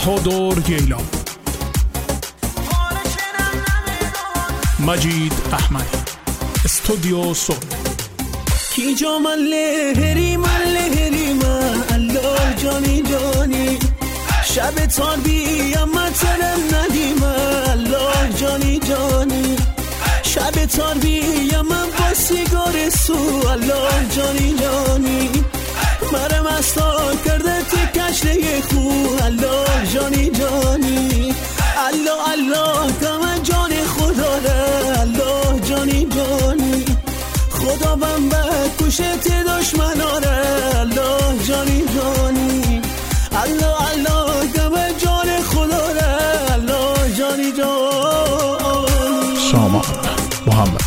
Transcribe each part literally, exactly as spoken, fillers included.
بهادر گیلان، مجید احمدی، استودیو سول. کی جا من لهری من لهری من الله جانی جانی، شب تار بیم من ترم ندیم الله جانی جانی، شب تار بیم من با سیگار سو الله جانی جانی، مرم استا کرده تی کشته خو الله جانی جانی، الله الله کم جان خدا ره الله جانی جانی، خدا بم بکشه تی دشمناره الله جانی جانی، الله الله کم جان خدا ره الله جانی جانی. سامان محمدی.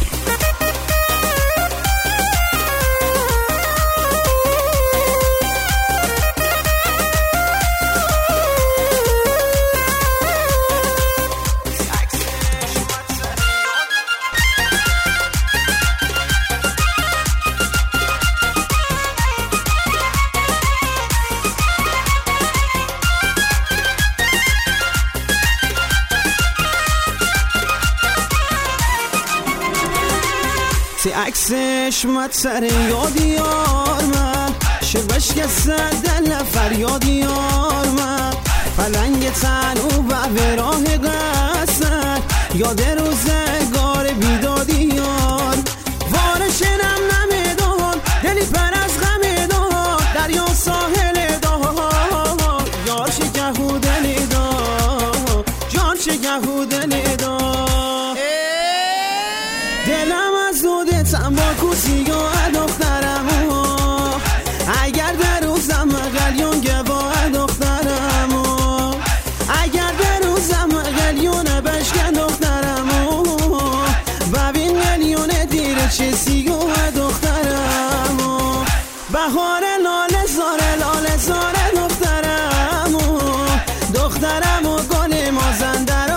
تی عکسش مت سر یادی یار من، شبش که دل فریاد یار من، پلنگ تن او و راه قصر یاد روزگار بیدادی یار، وارشنم نمیدون دلی پر از غم دار، دریا ساحل دار یار شگهو دلی دار، جان شگهو دلی دار، دلم از دوده تنباکو سیگاه دخترم، اگر در روزم قلیون گواه دخترم، اگر در روزم قلیون بشکن دخترم، ببین قلیون دیر چه سیگاه دخترم، بهار لاله زاره لاله زاره دخترم، دخترم و گل مازندرم.